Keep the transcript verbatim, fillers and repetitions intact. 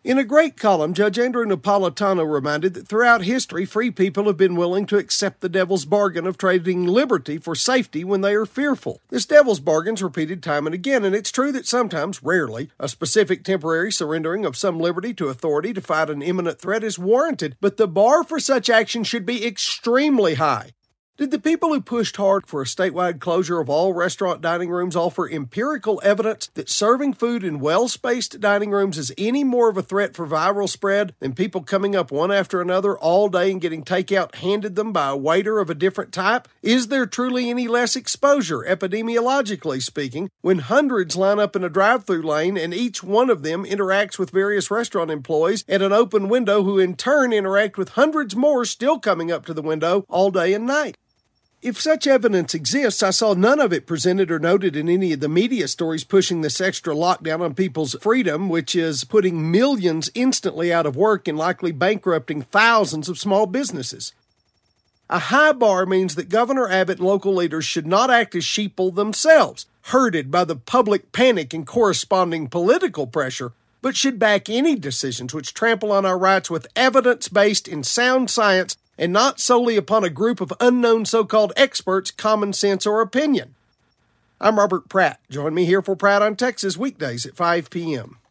In a great column, Judge Andrew Napolitano reminded that throughout history, free people have been willing to accept the devil's bargain of trading liberty for safety when they are fearful. This devil's bargain's repeated time and again, and it's true that sometimes, rarely, a specific temporary surrendering of some liberty to authority to fight an imminent threat is warranted, but the bar for such action should be extremely high. Did the people who pushed hard for a statewide closure of all restaurant dining rooms offer empirical evidence that serving food in well-spaced dining rooms is any more of a threat for viral spread than people coming up one after another all day and getting takeout handed them by a waiter of a different type? Is there truly any less exposure, epidemiologically speaking, when hundreds line up in a drive-through lane and each one of them interacts with various restaurant employees at an open window who in turn interact with hundreds more still coming up to the window all day and night? If such evidence exists, I saw none of it presented or noted in any of the media stories pushing this extra lockdown on people's freedom, which is putting millions instantly out of work and likely bankrupting thousands of small businesses. A high bar means that Governor Abbott and local leaders should not act as sheeple themselves, herded by the public panic and corresponding political pressure, but should back any decisions which trample on our rights with evidence based in sound science and not solely upon a group of unknown so-called experts' common sense or opinion. I'm Robert Pratt. Join me here for Pratt on Texas weekdays at five p.m.